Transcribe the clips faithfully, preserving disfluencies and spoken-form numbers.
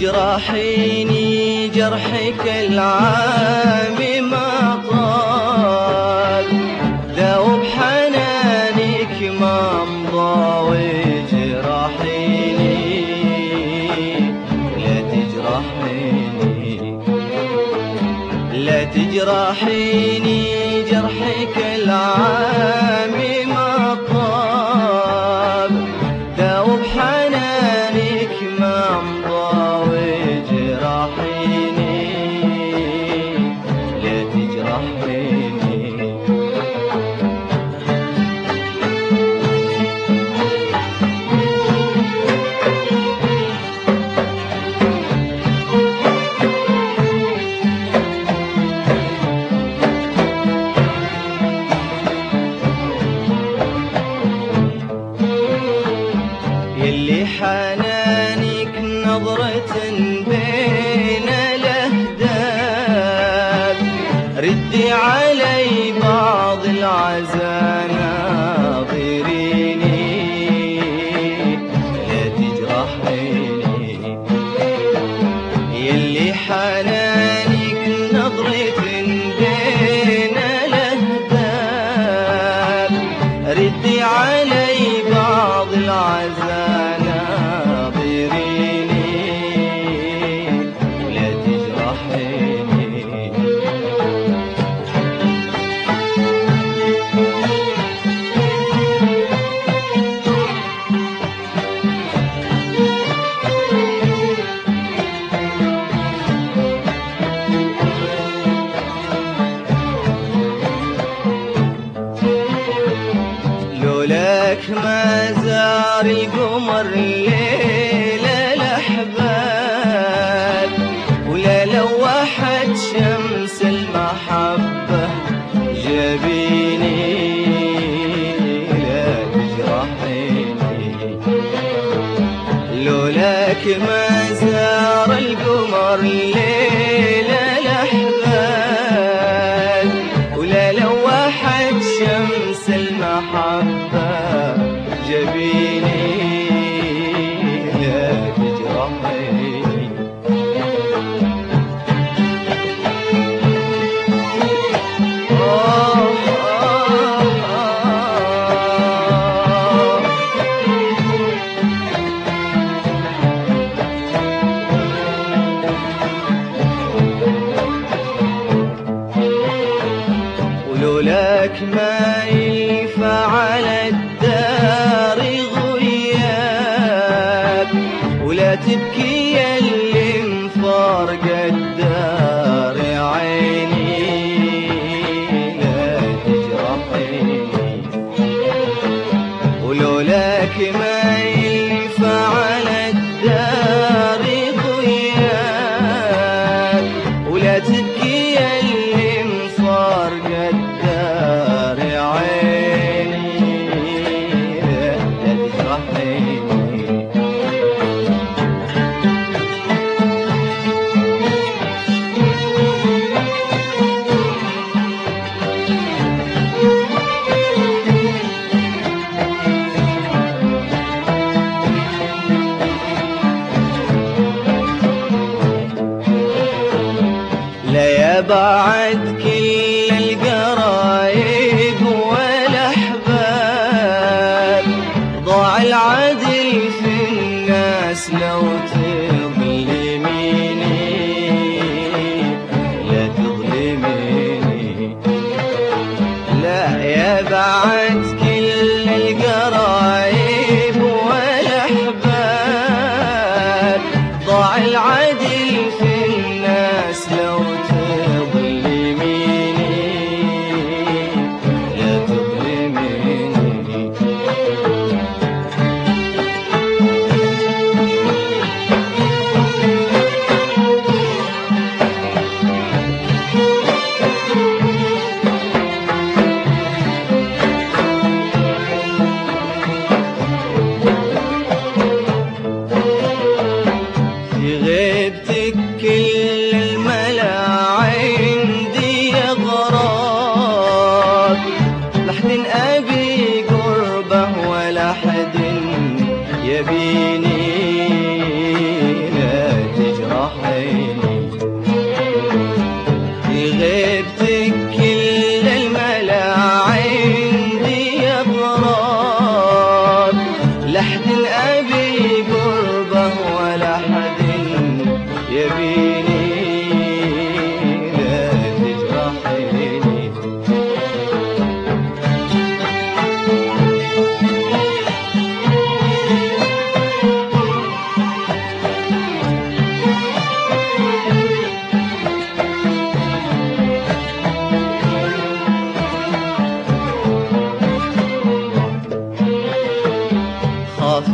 تجرحيني جرحك العام ما طال، ذوب حنانك ما مضى وجرحيني، لا تجرحيني لا تجرحيني جرحك العام ما طال، ذوب حنانك ما مضى وجرحيني، لا تجرحيني. يلي حنانك نظرة بين الأهداب، ردي علي بعض العزا ناظريني، لا تجرحيني. يلي حنانك نظرة بين الأهداب، ردي علي بعض العزا لولاك ما زار القمر ليلة الأحباب، ولا لوحت شمس المحبة جبيني، لا تجرحيني. لولاك ما زار القمر ليلة الأحباب، ولا لوحت شمس المحبة جبيني، لا تجرحيني. آه آه آه ولولاك ما ينفع على الدار غياب، ولا تبكي يلي مفارق الدار عيني، لا تجرحيني. ولولاك ما ينفع على الدار غياب، ولا تبكي يلي مفارق الدار عيني، لا تجرحيني. لا يا بعد كل القرايب والأحباب، ضاع العدل في الناس لو تظلميني، لا تظلميني. لا يا بعد كل القرايب والأحباب، ضاع العدل في الناس لو تظلميني، لا تظلميني. في غيبتك كل الملا عندي غراب، لحد أبي قربه ولا حد يبيني، لا تجرحيني.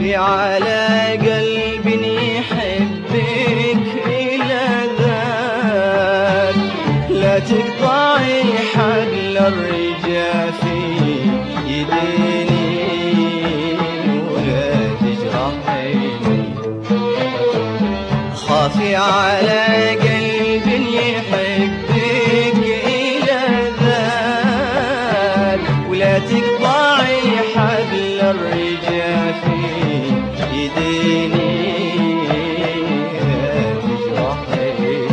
خافي على قلب يحبك إلى ذاك، لا تقطعي حبل الرجا في يديني ولا تجرحيني. خافي على قلب يحبك إلى ذاك، ولا تقطعي حبل الرجا في يديني تجرحيني.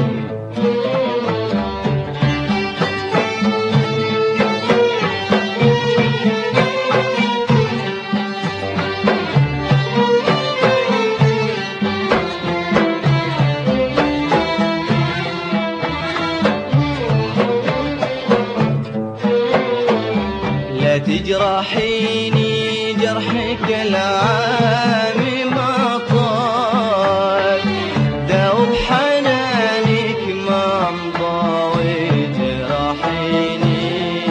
لا تجرحيني جرحك العام ما طال، داوب حنانك ما مضى وجرحيني.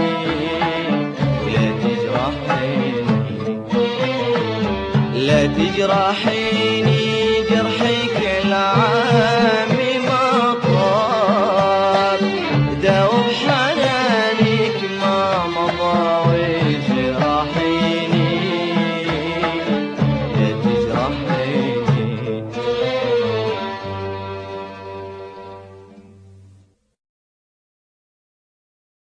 لا تجرحيني لا تجرحيني